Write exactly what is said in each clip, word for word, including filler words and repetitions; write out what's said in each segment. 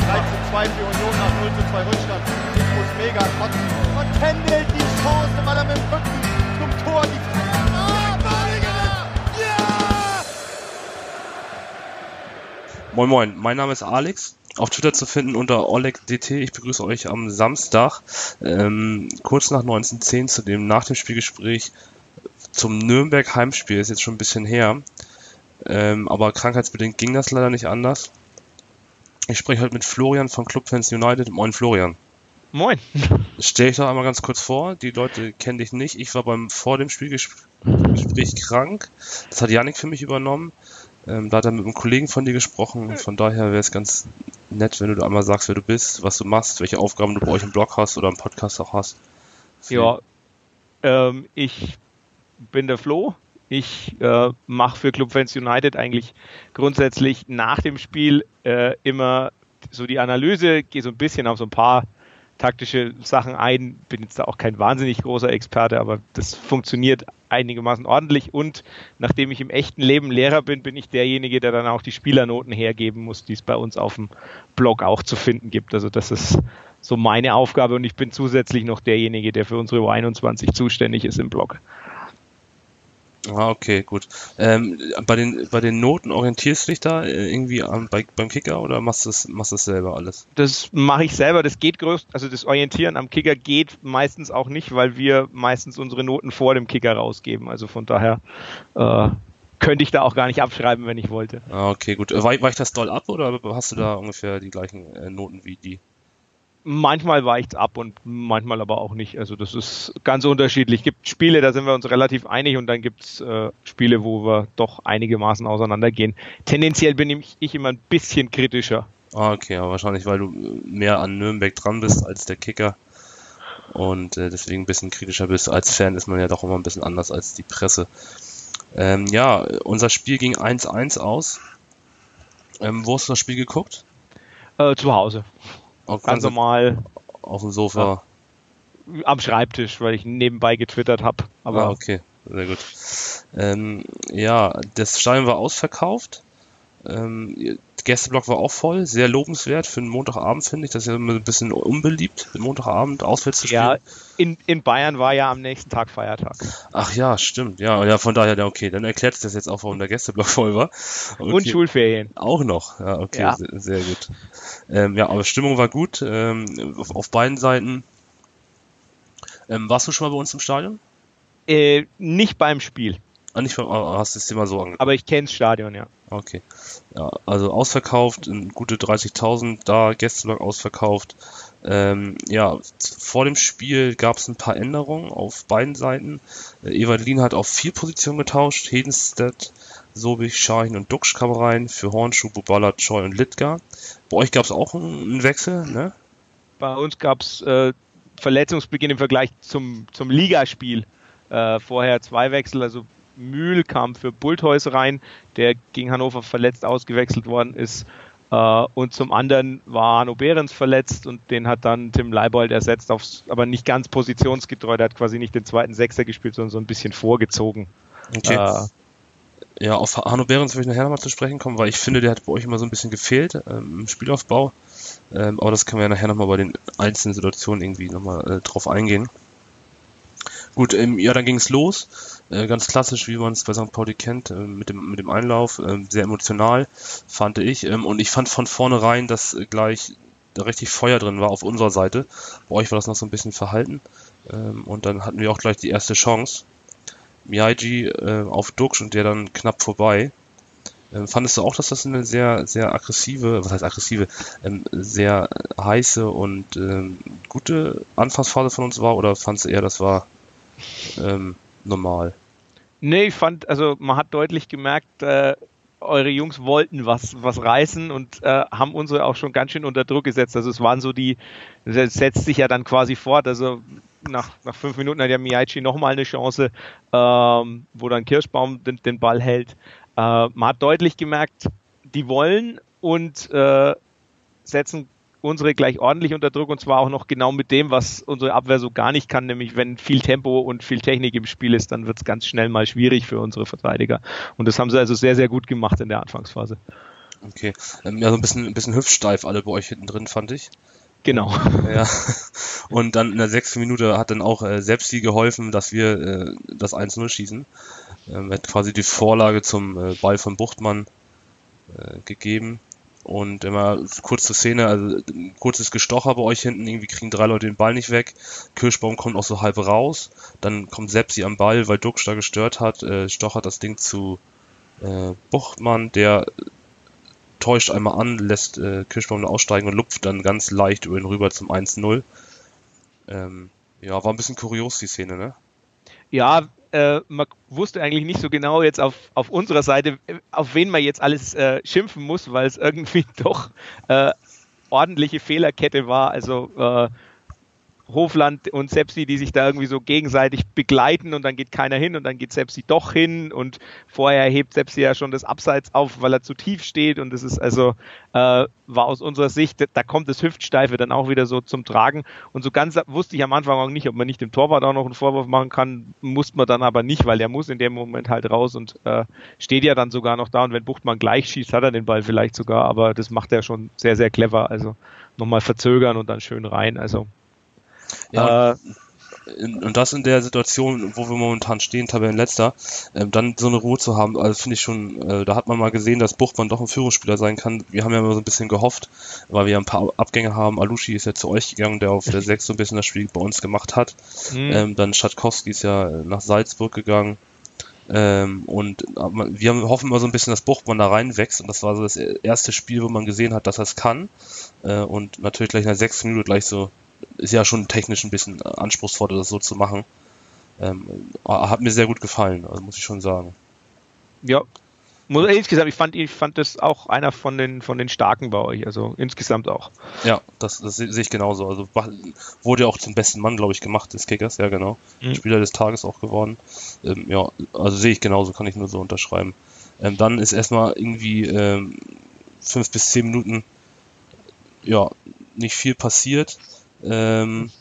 drei zu zwei für Union nach null zu zwei Rückstand. Ich muss mega kotzen. Und Kendall die Chance, weil er mit dem Rücken zum Tor die Ah, Badinger! Ja! Moin Moin, mein Name ist Alex. Auf Twitter zu finden unter OlegDT. Ich begrüße euch am Samstag, ähm, kurz nach neunzehn Uhr zehn zu dem nach dem Spielgespräch zum Nürnberg Heimspiel. Ist jetzt schon ein bisschen her, ähm, aber krankheitsbedingt ging das leider nicht anders. Ich spreche heute mit Florian von Clubfans United. Moin Florian. Moin. Stell dich doch einmal ganz kurz vor. Die Leute kennen dich nicht. Ich war beim vor dem Spielgespräch krank. Das hat Yannick für mich übernommen. Ähm, da hat er mit einem Kollegen von dir gesprochen. Von daher wäre es ganz nett, wenn du einmal sagst, wer du bist, was du machst, welche Aufgaben du bei euch im Blog hast oder im Podcast auch hast. Ja, ähm, ich bin der Flo. Ich äh, mache für Clubfans United eigentlich grundsätzlich nach dem Spiel äh, immer so die Analyse, gehe so ein bisschen auf so ein paar taktische Sachen ein, bin jetzt da auch kein wahnsinnig großer Experte, aber das funktioniert einigermaßen ordentlich und nachdem ich im echten Leben Lehrer bin, bin ich derjenige, der dann auch die Spielernoten hergeben muss, die es bei uns auf dem Blog auch zu finden gibt. Also das ist so meine Aufgabe und ich bin zusätzlich noch derjenige, der für unsere U einundzwanzig zuständig ist im Blog. Ah, okay, gut. Ähm, bei den bei den Noten orientierst du dich da irgendwie an, bei, beim Kicker oder machst du das machst du das selber alles? Das mache ich selber. Das geht größt, also das Orientieren am Kicker geht meistens auch nicht, weil wir meistens unsere Noten vor dem Kicker rausgeben. Also von daher äh, könnte ich da auch gar nicht abschreiben, wenn ich wollte. Ah, okay, gut. Weich, weicht das doll ab oder hast du da ungefähr die gleichen äh, Noten wie die? Manchmal weicht es ab und manchmal aber auch nicht. Also das ist ganz unterschiedlich. Es gibt Spiele, da sind wir uns relativ einig und dann gibt es äh, Spiele, wo wir doch einigermaßen auseinandergehen. Tendenziell bin ich, ich immer ein bisschen kritischer. Ah, okay, aber wahrscheinlich, weil du mehr an Nürnberg dran bist als der Kicker und äh, deswegen ein bisschen kritischer bist. Als Fan ist man ja doch immer ein bisschen anders als die Presse. Ähm, ja, unser Spiel ging eins eins aus. Ähm, wo hast du das Spiel geguckt? Äh, zu Hause. Auch ganz normal auf dem Sofa. Ja, am Schreibtisch, weil ich nebenbei getwittert habe. Aber ah, okay, sehr gut. Ähm, ja, das Stadion war ausverkauft. Ähm, der Gästeblock war auch voll, sehr lobenswert für einen Montagabend, finde ich. Das ist ja immer ein bisschen unbeliebt, den Montagabend auswärts zu spielen. Ja, in, in Bayern war ja am nächsten Tag Feiertag. Ach ja, stimmt. Ja, ja, von daher, ja, okay, dann erklärt sich das jetzt auch, warum der Gästeblock voll war. Okay. Und Schulferien. Auch noch, ja, okay, ja. Sehr, sehr gut. Ähm, ja, aber Stimmung war gut, ähm, auf, auf beiden Seiten. Ähm, warst du schon mal bei uns im Stadion? Äh, nicht beim Spiel. Ah, nicht beim, hast du es dir mal so angeguckt? Aber ich kenne das Stadion, ja. Okay. Ja, also ausverkauft, gute dreißigtausend da, Gästeblock ausverkauft. Ähm, ja, vor dem Spiel gab es ein paar Änderungen auf beiden Seiten. Äh, Evalin hat auf vier Positionen getauscht. Hedenstedt, Sobich, Schahin und Duxch kamen rein für Hornschuh, Bubala, Choi und Littgar. Bei euch gab es auch einen Wechsel, ne? Bei uns gab es äh, Verletzungsbeginn im Vergleich zum, zum Ligaspiel. Äh, vorher zwei Wechsel, also Mühl kam für Bulthäus rein, der gegen Hannover verletzt ausgewechselt worden ist. Uh, und zum anderen war Hanno Behrens verletzt und den hat dann Tim Leibold ersetzt, aufs, aber nicht ganz positionsgetreu. Der hat quasi nicht den zweiten Sechser gespielt, sondern so ein bisschen vorgezogen. Okay. Uh, ja, auf Hanno Behrens will ich nachher nochmal zu sprechen kommen, weil ich finde, der hat bei euch immer so ein bisschen gefehlt ähm, im Spielaufbau. Ähm, aber das können wir ja nachher nochmal bei den einzelnen Situationen irgendwie nochmal äh, drauf eingehen. Gut, ähm, ja, dann ging es los. Äh, ganz klassisch, wie man es bei Sankt Pauli kennt, äh, mit dem mit dem Einlauf. Äh, sehr emotional, fand ich. Ähm, und ich fand von vornherein, dass äh, gleich da richtig Feuer drin war auf unserer Seite. Bei euch war das noch so ein bisschen verhalten. Ähm, und dann hatten wir auch gleich die erste Chance. Miyaji äh, auf Duxch und der dann knapp vorbei. Ähm, fandest du auch, dass das eine sehr, sehr aggressive, was heißt aggressive, ähm, sehr heiße und ähm, gute Anfangsphase von uns war? Oder fandest du eher, das war ähm, normal? Nee, ich fand, also man hat deutlich gemerkt, äh, eure Jungs wollten was, was reißen und äh, haben unsere auch schon ganz schön unter Druck gesetzt. Also es waren so die, das setzt sich ja dann quasi fort. Also nach, nach fünf Minuten hat ja Miyaji nochmal eine Chance, ähm, wo dann Kirschbaum den, den Ball hält. Äh, man hat deutlich gemerkt, die wollen und äh, setzen unsere gleich ordentlich unter Druck und zwar auch noch genau mit dem, was unsere Abwehr so gar nicht kann, nämlich wenn viel Tempo und viel Technik im Spiel ist, dann wird es ganz schnell mal schwierig für unsere Verteidiger und das haben sie also sehr, sehr gut gemacht in der Anfangsphase. Okay, ähm, ja, so ein bisschen, ein bisschen hüftsteif alle bei euch hinten drin, fand ich. Genau. Ja, und dann in der sechsten Minute hat dann auch äh, Sepsi geholfen, dass wir äh, das eins null schießen. Ähm, hat quasi die Vorlage zum äh, Ball von Buchtmann äh, gegeben. Und immer kurz zur Szene, also ein kurzes Gestocher bei euch hinten, irgendwie kriegen drei Leute den Ball nicht weg. Kirschbaum kommt auch so halb raus. Dann kommt Sepsi am Ball, weil Duxch da gestört hat, äh, stochert das Ding zu äh, Buchtmann, der täuscht einmal an, lässt äh, Kirschbaum aussteigen und lupft dann ganz leicht über ihn rüber zum eins null. Ähm, ja, war ein bisschen kurios, die Szene, ne? Ja, äh, man wusste eigentlich nicht so genau jetzt auf, auf unserer Seite, auf wen man jetzt alles äh, schimpfen muss, weil es irgendwie doch äh, ordentliche Fehlerkette war. Also äh, Hofland und Sepsi, die sich da irgendwie so gegenseitig begleiten und dann geht keiner hin und dann geht Sepsi doch hin und vorher hebt Sepsi ja schon das Abseits auf, weil er zu tief steht und das ist also, äh, war aus unserer Sicht, da kommt das Hüftsteife dann auch wieder so zum Tragen und so ganz wusste ich am Anfang auch nicht, ob man nicht dem Torwart auch noch einen Vorwurf machen kann, musste man dann aber nicht, weil der muss in dem Moment halt raus und äh, steht ja dann sogar noch da und wenn Buchtmann gleich schießt, hat er den Ball vielleicht sogar, aber das macht er schon sehr, sehr clever, also nochmal verzögern und dann schön rein, also Ja, äh, und das in der Situation, wo wir momentan stehen, Tabellenletzter, äh, dann so eine Ruhe zu haben, also finde ich schon, äh, da hat man mal gesehen, dass Buchtmann doch ein Führungsspieler sein kann. Wir haben ja immer so ein bisschen gehofft, weil wir ja ein paar Abgänge haben. Alushi ist ja zu euch gegangen, der auf der sechs so ein bisschen das Spiel bei uns gemacht hat. Mhm. Ähm, dann Schatkowski ist ja nach Salzburg gegangen. Ähm, und wir haben, hoffen immer so ein bisschen, dass Buchtmann da reinwächst und das war so das erste Spiel, wo man gesehen hat, dass er es kann. Äh, und natürlich gleich in der sechsten Minute gleich so, ist ja schon technisch ein bisschen anspruchsvoller, das so zu machen. Ähm, hat mir sehr gut gefallen, also muss ich schon sagen. Ja, muss, insgesamt, ich fand, ich fand das auch einer von den, von den Starken bei euch, also insgesamt auch. Ja, das, das sehe ich genauso. Also wurde ja auch zum besten Mann, glaube ich, gemacht des Kickers, ja genau. Mhm. Spieler des Tages auch geworden. Ähm, ja, also sehe ich genauso, kann ich nur so unterschreiben. Ähm, dann ist erstmal irgendwie ähm, fünf bis zehn Minuten ja, nicht viel passiert. Ähm,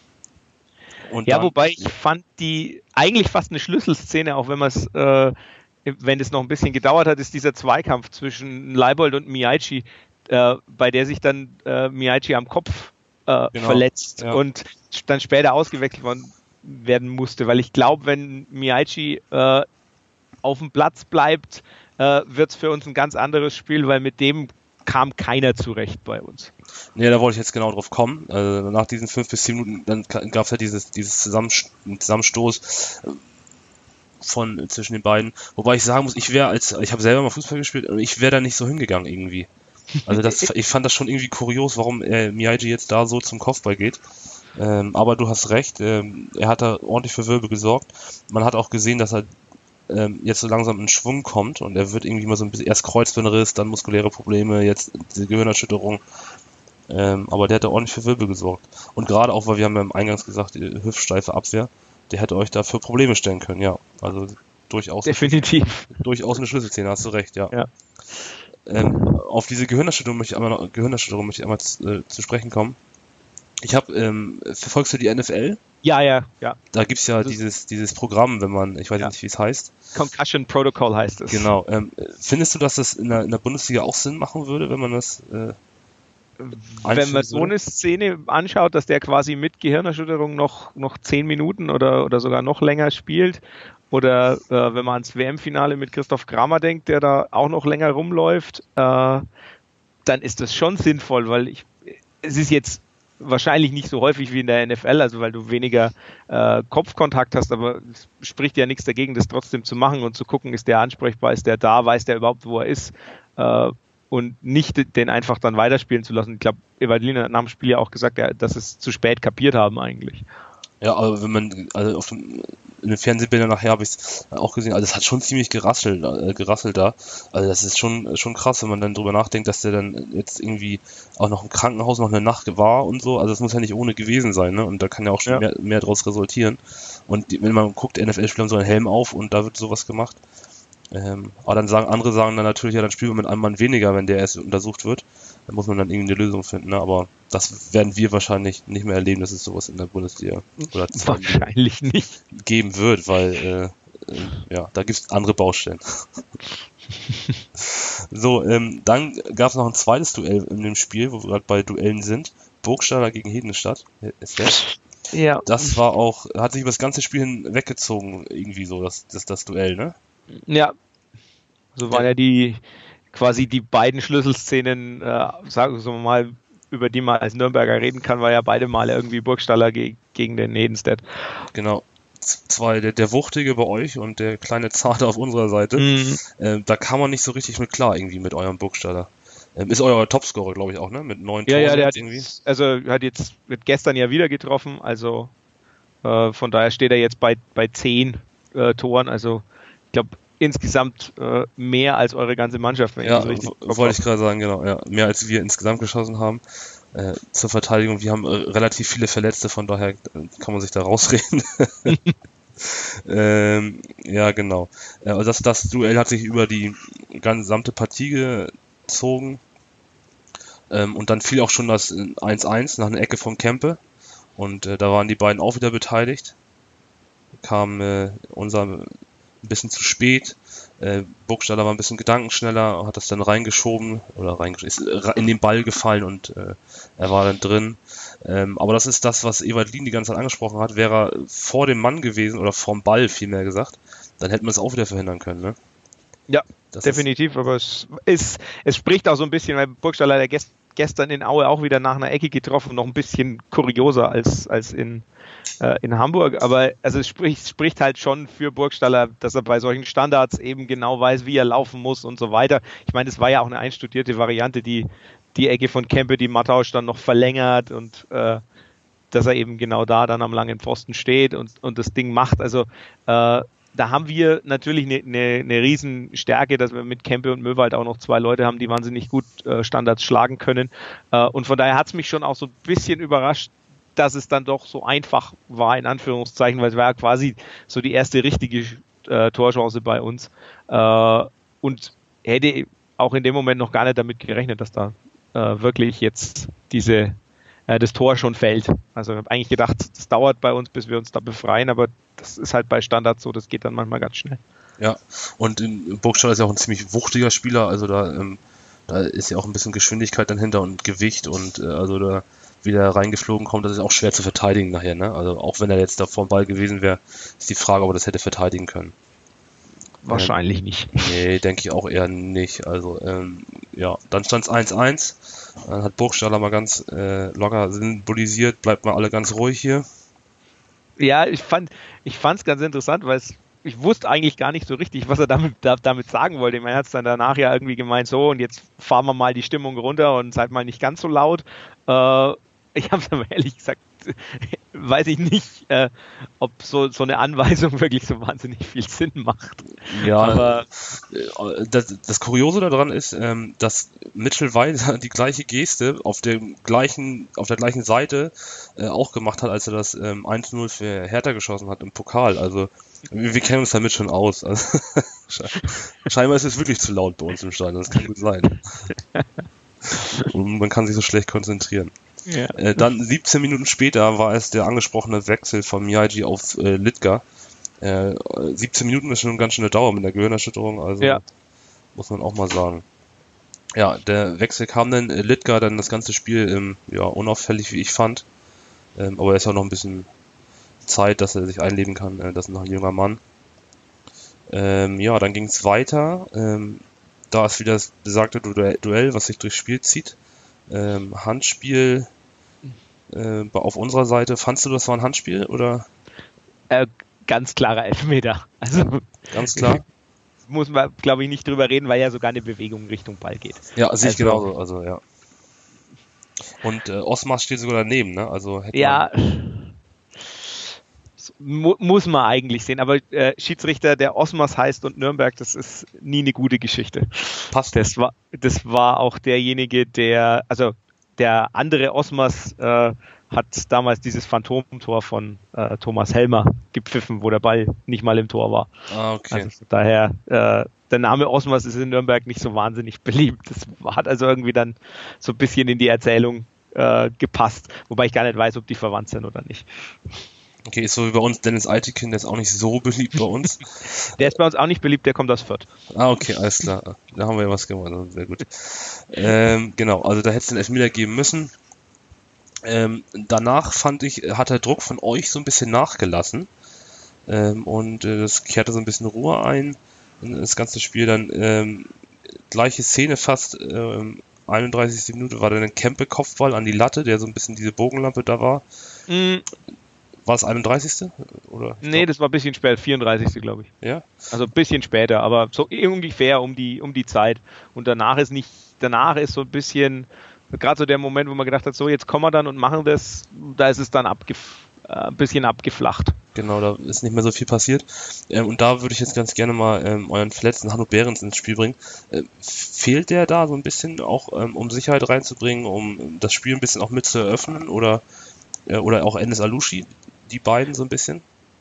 und ja, dann, wobei ich fand die eigentlich fast eine Schlüsselszene, auch wenn man es, äh, wenn es noch ein bisschen gedauert hat, ist dieser Zweikampf zwischen Leibold und Miyaichi, äh, bei der sich dann äh, Miyaichi am Kopf äh, genau, verletzt ja. und dann später ausgewechselt worden, werden musste, weil ich glaube, wenn Miyaichi äh, auf dem Platz bleibt, äh, wird es für uns ein ganz anderes Spiel, weil mit dem kam keiner zurecht bei uns. Nee, da wollte ich jetzt genau drauf kommen. Also nach diesen fünf bis zehn Minuten, dann gab es ja dieses, dieses Zusammenstoß von zwischen den beiden. Wobei ich sagen muss, ich wäre als, ich habe selber mal Fußball gespielt, ich wäre da nicht so hingegangen irgendwie. Also das, ich fand das schon irgendwie kurios, warum äh, Miyagi jetzt da so zum Kopfball geht. Ähm, aber du hast recht, ähm, er hat da ordentlich für Wirbel gesorgt. Man hat auch gesehen, dass er ähm, jetzt so langsam in Schwung kommt und er wird irgendwie mal so ein bisschen, erst Kreuzbandriss, dann muskuläre Probleme, jetzt diese Gehirnerschütterung. Ähm, aber der hat da ordentlich für Wirbel gesorgt. Und gerade auch, weil wir haben ja eingangs gesagt, die hüftsteife Abwehr, der hätte euch da für Probleme stellen können, ja. Also durchaus. Definitiv. Eine, durchaus eine Schlüsselszene, hast du recht, ja. ja. Ähm, auf diese Gehirnerschütterung möchte ich einmal, noch, Gehirnerschütterung möchte ich einmal zu, äh, zu sprechen kommen. Ich habe, ähm, verfolgst du die N F L? Ja, ja, ja. Da gibt's ja dieses, dieses Programm, wenn man, ich weiß ja. nicht, wie es heißt. Concussion Protocol heißt es. Genau. Ähm, findest du, dass das in der, in der Bundesliga auch Sinn machen würde, wenn man das äh, wenn man so eine Szene anschaut, dass der quasi mit Gehirnerschütterung noch, noch zehn Minuten oder, oder sogar noch länger spielt, oder äh, wenn man ans W M-Finale mit Christoph Kramer denkt, der da auch noch länger rumläuft, äh, dann ist das schon sinnvoll, weil ich, es ist jetzt wahrscheinlich nicht so häufig wie in der N F L, also weil du weniger äh, Kopfkontakt hast, aber es spricht ja nichts dagegen, das trotzdem zu machen und zu gucken, ist der ansprechbar, ist der da, weiß der überhaupt, wo er ist, äh, und nicht den einfach dann weiterspielen zu lassen. Ich glaube, Evangelina hat nach dem Spiel ja auch gesagt, ja, dass sie es zu spät kapiert haben eigentlich. Ja, aber wenn man, also auf dem, in den Fernsehbildern nachher habe ich es auch gesehen, also es hat schon ziemlich gerasselt, äh, gerasselt da. Also das ist schon schon krass, wenn man dann drüber nachdenkt, dass der dann jetzt irgendwie auch noch im Krankenhaus noch eine Nacht war und so. Also das muss ja nicht ohne gewesen sein, ne? Und da kann ja auch schon ja. mehr, mehr draus resultieren. Und die, wenn man guckt, N F L-Spieler haben so einen Helm auf und da wird sowas gemacht. Ähm, aber dann sagen andere sagen dann natürlich, ja, dann spielen wir mit einem Mann weniger, wenn der erst untersucht wird. Da muss man dann irgendwie eine Lösung finden, ne? Aber das werden wir wahrscheinlich nicht mehr erleben, dass es sowas in der Bundesliga oder wahrscheinlich nicht geben wird, weil äh, äh, ja, da gibt es andere Baustellen. So, ähm, dann gab es noch ein zweites Duell in dem Spiel, wo wir gerade bei Duellen sind. Burgstaller gegen Hedenstadt. Ist der? Ja. Das war auch, hat sich über das ganze Spiel hin weggezogen, irgendwie so, das, das, das Duell, ne? Ja. So waren ja die quasi die beiden Schlüsselszenen, äh, sagen wir mal, über die man als Nürnberger reden kann, war ja beide Male irgendwie Burgstaller ge- gegen den Hedenstedt. Genau. Zwei, der, der Wuchtige bei euch und der kleine Zarte auf unserer Seite. Mhm. Äh, da kam man nicht so richtig mit klar, irgendwie mit eurem Burgstaller. Ähm, ist euer Topscorer, glaube ich, auch, ne? Mit neun Ja, Toren ja, der hat irgendwie. jetzt, also hat jetzt wird gestern ja wieder getroffen, also äh, von daher steht er jetzt bei, bei zehn äh, Toren, also ich glaube insgesamt äh, mehr als eure ganze Mannschaft, wenn Ja, ich das richtig w- wollte ich gerade sagen, genau, ja. Mehr als wir insgesamt geschossen haben. Äh, zur Verteidigung, wir haben äh, relativ viele Verletzte, von daher äh, kann man sich da rausreden. ähm, ja, genau. Äh, also das, das Duell hat sich über die gesamte Partie gezogen. Ähm, und dann fiel auch schon das eins eins nach einer Ecke vom Kempe. Und äh, da waren die beiden auch wieder beteiligt. Kam äh, unser ein bisschen zu spät. Äh, Burgstaller war ein bisschen gedankenschneller, hat das dann reingeschoben oder reingeschoben, ist in den Ball gefallen und äh, er war dann drin. Ähm, aber das ist das, was Ewald Lien die ganze Zeit angesprochen hat. Wäre er vor dem Mann gewesen oder vorm Ball vielmehr gesagt, dann hätten wir es auch wieder verhindern können, ne? Ja, Das definitiv, ist, aber es ist, es spricht auch so ein bisschen, weil Burgstaller der gest, gestern in Aue auch wieder nach einer Ecke getroffen, noch ein bisschen kurioser als, als in, äh, in Hamburg, aber also es spricht, spricht halt schon für Burgstaller, dass er bei solchen Standards eben genau weiß, wie er laufen muss und so weiter. Ich meine, es war ja auch eine einstudierte Variante, die, die Ecke von Kempe, die Mattausch dann noch verlängert und äh, dass er eben genau da dann am langen Pfosten steht und, und das Ding macht, also äh, da haben wir natürlich eine, eine, eine Riesenstärke, dass wir mit Kempe und Möwald auch noch zwei Leute haben, die wahnsinnig gut äh, Standards schlagen können. Äh, und von daher hat es mich schon auch so ein bisschen überrascht, dass es dann doch so einfach war, in Anführungszeichen, weil es war ja quasi so die erste richtige äh, Torchance bei uns. Äh, und hätte auch in dem Moment noch gar nicht damit gerechnet, dass da äh, wirklich jetzt diese das Tor schon fällt. Also ich habe eigentlich gedacht, das dauert bei uns, bis wir uns da befreien, aber das ist halt bei Standards so, das geht dann manchmal ganz schnell. Ja, und in Burgstaller ist ja auch ein ziemlich wuchtiger Spieler, also da, ähm, da ist ja auch ein bisschen Geschwindigkeit dann hinter und Gewicht und äh, also da wieder reingeflogen kommt, das ist auch schwer zu verteidigen nachher, ne? Also auch wenn er jetzt da vor dem Ball gewesen wäre, ist die Frage, ob er das hätte verteidigen können. Wahrscheinlich ähm, nicht. Nee, denke ich auch eher nicht. Also, ähm, ja, dann stand es eins eins. Dann hat Burgstaller mal ganz äh, locker symbolisiert, bleibt mal alle ganz ruhig hier. Ja, ich fand ich fand es ganz interessant, weil es, ich wusste eigentlich gar nicht so richtig, was er damit, da, damit sagen wollte. Man hat es dann danach ja irgendwie gemeint, so und jetzt fahren wir mal die Stimmung runter und seid mal nicht ganz so laut. Äh, ich habe es aber ehrlich gesagt, weiß ich nicht, äh, ob so, so eine Anweisung wirklich so wahnsinnig viel Sinn macht. Ja, aber das, das Kuriose daran ist, ähm, dass Mitchell Weiser die gleiche Geste auf dem gleichen, auf der gleichen Seite äh, auch gemacht hat, als er das ähm, eins null für Hertha geschossen hat im Pokal. Also wir, wir kennen uns damit schon aus. Also, scheinbar ist es wirklich zu laut bei uns im Stadion. Das kann gut sein. Und man kann sich so schlecht konzentrieren. Ja. Äh, dann siebzehn Minuten später war es der angesprochene Wechsel von Miyagi auf äh, Litka. Äh, siebzehn Minuten ist schon eine ganz schöne Dauer mit der Gehirnerschütterung, also ja. muss man auch mal sagen. Ja, der Wechsel kam dann, äh, Litka dann das ganze Spiel ähm, ja, unauffällig, wie ich fand. Ähm, aber er ist ja noch ein bisschen Zeit, dass er sich einleben kann. Äh, das ist noch ein junger Mann. Ähm, ja, dann ging es weiter. Ähm, da ist wieder das besagte Duell, was sich durchs Spiel zieht. Ähm, Handspiel äh, auf unserer Seite. Fandst du, das war ein Handspiel oder? Äh, ganz klarer Elfmeter. Also ganz klar. Muss man, glaube ich, nicht drüber reden, weil ja sogar eine Bewegung Richtung Ball geht. Ja, sehe ich also, genauso. Also ja. Und äh, Osmas steht sogar daneben, ne? Also hätte ja. Mu- muss man eigentlich sehen, aber äh, Schiedsrichter, der Osmas heißt und Nürnberg, das ist nie eine gute Geschichte. Passt. Das war, das war auch derjenige, der, also der andere Osmas äh, hat damals dieses Phantomtor von äh, Thomas Helmer gepfiffen, wo der Ball nicht mal im Tor war. Ah, okay. Also daher, äh, der Name Osmas ist in Nürnberg nicht so wahnsinnig beliebt. Das hat also irgendwie dann so ein bisschen in die Erzählung äh, gepasst, wobei ich gar nicht weiß, ob die verwandt sind oder nicht. Okay, ist so wie bei uns Dennis Eitekin, der ist auch nicht so beliebt bei uns. Der ist bei uns auch nicht beliebt, der kommt aus Fürth. Ah, okay, alles klar. Da haben wir ja was gemacht, sehr gut. Ähm, genau, also da hätte es den Elfmeter geben müssen. Ähm, danach fand ich, hat der Druck von euch so ein bisschen nachgelassen. Ähm, und äh, das kehrte so ein bisschen Ruhe ein in das ganze Spiel. Dann ähm, gleiche Szene fast, ähm, einunddreißigste Minute war dann ein Kempe-Kopfball an die Latte, der so ein bisschen diese Bogenlampe da war. Mm. War es einunddreißigste Oder? Nee, glaub, das war ein bisschen später, vierunddreißigste glaube ich. Ja? Also ein bisschen später, aber so ungefähr um die, um die Zeit. Und danach ist nicht, danach ist so ein bisschen, gerade so der Moment, wo man gedacht hat, so jetzt kommen wir dann und machen das, da ist es dann abgef- äh, ein bisschen abgeflacht. Genau, da ist nicht mehr so viel passiert. Ähm, und da würde ich jetzt ganz gerne mal ähm, euren verletzten Hanno Behrens ins Spiel bringen. Ähm, fehlt der da so ein bisschen auch, ähm, um Sicherheit reinzubringen, um das Spiel ein bisschen auch mit zu eröffnen? Oder, äh, oder auch Enes Alushi, die beiden so ein bisschen?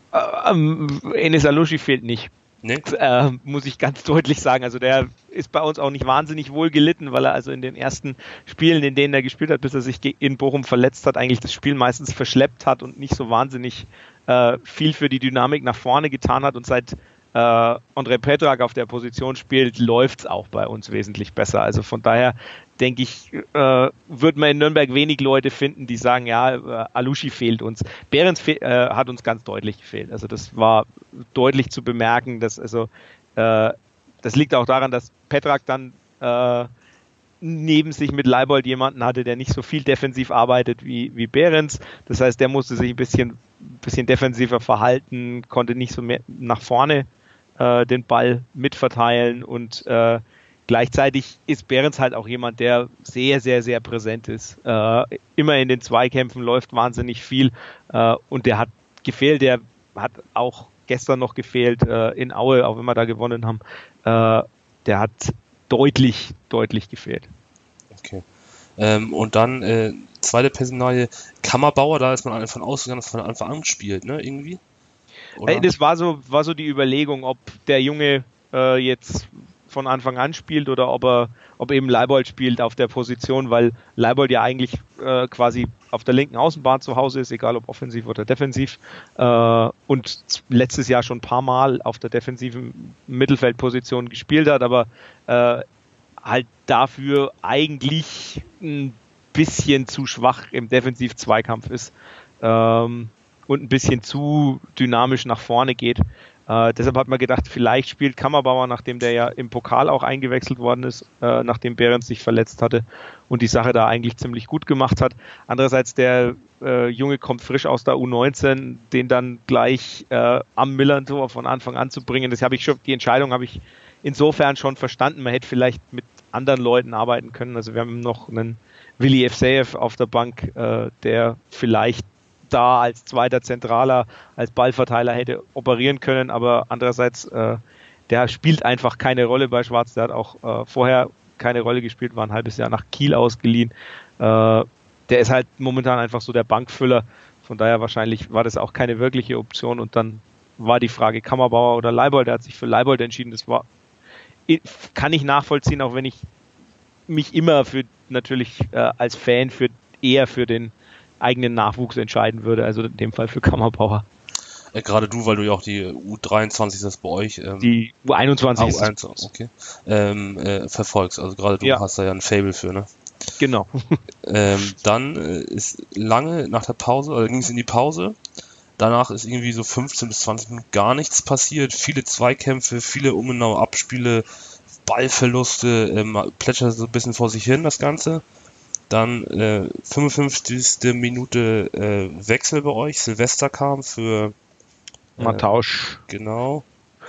Ähm, Enes Alushi fehlt nicht. Nee? Äh, muss ich ganz deutlich sagen. Also der ist bei uns auch nicht wahnsinnig wohl gelitten, weil er also in den ersten Spielen, in denen er gespielt hat, bis er sich in Bochum verletzt hat, eigentlich das Spiel meistens verschleppt hat und nicht so wahnsinnig äh, viel für die Dynamik nach vorne getan hat. Und seit äh, André Petrak auf der Position spielt, läuft es auch bei uns wesentlich besser. Also von daher denke ich, äh, wird man in Nürnberg wenig Leute finden, die sagen, ja, äh, Alushi fehlt uns. Behrens fe- äh, hat uns ganz deutlich gefehlt. Also das war deutlich zu bemerken, dass also äh, das liegt auch daran, dass Petrak dann äh, neben sich mit Leibold jemanden hatte, der nicht so viel defensiv arbeitet wie, wie Behrens. Das heißt, der musste sich ein bisschen, bisschen defensiver verhalten, konnte nicht so mehr nach vorne äh, den Ball mitverteilen und äh, gleichzeitig ist Behrens halt auch jemand, der sehr, sehr, sehr präsent ist. Äh, immer in den Zweikämpfen, läuft wahnsinnig viel äh, und der hat gefehlt, der hat auch gestern noch gefehlt äh, in Aue, auch wenn wir da gewonnen haben. Äh, der hat deutlich, deutlich gefehlt. Okay. Ähm, und dann äh, zweite Personalie, Kammerbauer, da ist man davon ausgegangen, dass er von Anfang an spielt, ne, irgendwie? Oder? Das war so, war so die Überlegung, ob der Junge äh, jetzt von Anfang an spielt oder ob er, ob eben Leibold spielt auf der Position, weil Leibold ja eigentlich äh, quasi auf der linken Außenbahn zu Hause ist, egal ob offensiv oder defensiv, äh, und letztes Jahr schon ein paar Mal auf der defensiven Mittelfeldposition gespielt hat, aber äh, halt dafür eigentlich ein bisschen zu schwach im Defensiv-Zweikampf ist ähm, und ein bisschen zu dynamisch nach vorne geht. Uh, deshalb hat man gedacht, vielleicht spielt Kammerbauer, nachdem der ja im Pokal auch eingewechselt worden ist, uh, nachdem Behrens sich verletzt hatte und die Sache da eigentlich ziemlich gut gemacht hat. Andererseits, der uh, Junge kommt frisch aus der U neunzehn, den dann gleich uh, am Millern-Tor von Anfang an zu bringen, das habe ich schon, die Entscheidung habe ich insofern schon verstanden. Man hätte vielleicht mit anderen Leuten arbeiten können. Also wir haben noch einen Willi Evseev auf der Bank, uh, der vielleicht da als zweiter Zentraler, als Ballverteiler hätte operieren können, aber andererseits, äh, der spielt einfach keine Rolle bei Schwarz, der hat auch äh, vorher keine Rolle gespielt, war ein halbes Jahr nach Kiel ausgeliehen, äh, der ist halt momentan einfach so der Bankfüller, von daher wahrscheinlich war das auch keine wirkliche Option und dann war die Frage Kammerbauer oder Leibold, der hat sich für Leibold entschieden, das war, kann ich nachvollziehen, auch wenn ich mich immer für, natürlich äh, als Fan für eher für den eigenen Nachwuchs entscheiden würde, also in dem Fall für Kammerbauer. Äh, gerade du, weil du ja auch die U dreiundzwanzig, das bei euch ähm, die U einundzwanzig, ah, U einundzwanzig okay, ähm, äh, verfolgst, also gerade du ja. hast da ja ein Faible für, ne? Genau. ähm, dann äh, ist lange nach der Pause, also ging es in die Pause, danach ist irgendwie so fünfzehn bis zwanzig Minuten gar nichts passiert, viele Zweikämpfe, viele ungenaue Abspiele, Ballverluste, ähm, plätschert so ein bisschen vor sich hin das Ganze. Dann äh, fünfundfünfzigste Minute äh, Wechsel bei euch. Silvester kam für äh, Matausch. Genau.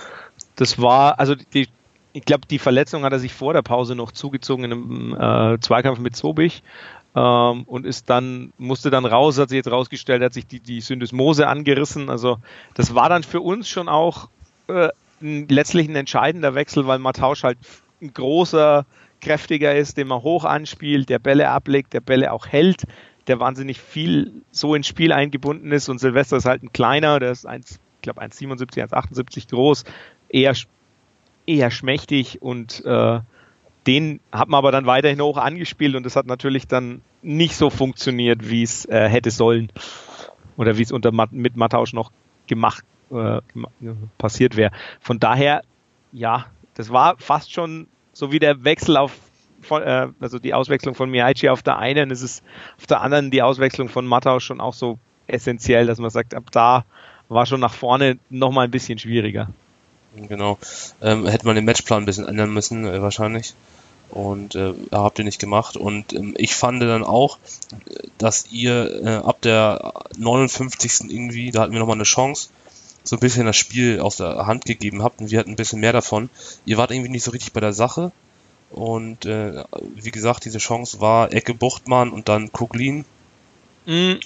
Das war, also die, ich glaube, die Verletzung hat er sich vor der Pause noch zugezogen in einem äh, Zweikampf mit Sobich ähm, und ist dann, musste dann raus, hat sich jetzt rausgestellt, hat sich die, die Syndesmose angerissen. Also das war dann für uns schon auch äh, ein, letztlich ein entscheidender Wechsel, weil Matausch halt ein großer, kräftiger ist, den man hoch anspielt, der Bälle ablegt, der Bälle auch hält, der wahnsinnig viel so ins Spiel eingebunden ist und Silvester ist halt ein kleiner, der ist eins, ich glaube eins siebenundsiebzig, eins achtundsiebzig groß, eher, eher schmächtig und äh, den hat man aber dann weiterhin hoch angespielt und das hat natürlich dann nicht so funktioniert, wie es äh, hätte sollen. oder wie es unter mit Mattausch noch gemacht äh, passiert wäre. Von daher, ja, das war fast schon so wie der Wechsel auf, von, äh, also die Auswechslung von Mihaici auf der einen, ist es auf der anderen die Auswechslung von Mattausch schon auch so essentiell, dass man sagt, ab da war schon nach vorne nochmal ein bisschen schwieriger. Genau. Ähm, hätte man den Matchplan ein bisschen ändern müssen, äh, wahrscheinlich. Und äh, habt ihr nicht gemacht. Und ähm, ich fand dann auch, dass ihr äh, ab der neunundfünfzigsten irgendwie, da hatten wir nochmal eine Chance, so ein bisschen das Spiel aus der Hand gegeben habt und wir hatten ein bisschen mehr davon. Ihr wart irgendwie nicht so richtig bei der Sache. Und äh, wie gesagt, diese Chance war Ecke Buchtmann und dann Coughlin. Mhm.